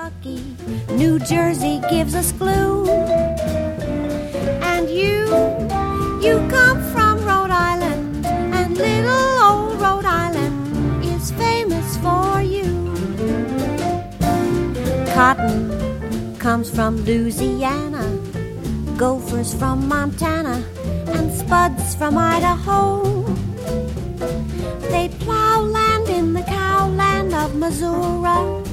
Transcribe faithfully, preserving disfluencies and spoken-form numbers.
Kentucky, New Jersey gives us glue. And you, you come from Rhode Island, and little old Rhode Island is famous for you. Cotton comes from Louisiana, gophers from Montana, and spuds from Idaho. They plow land in the cow land of Missouri,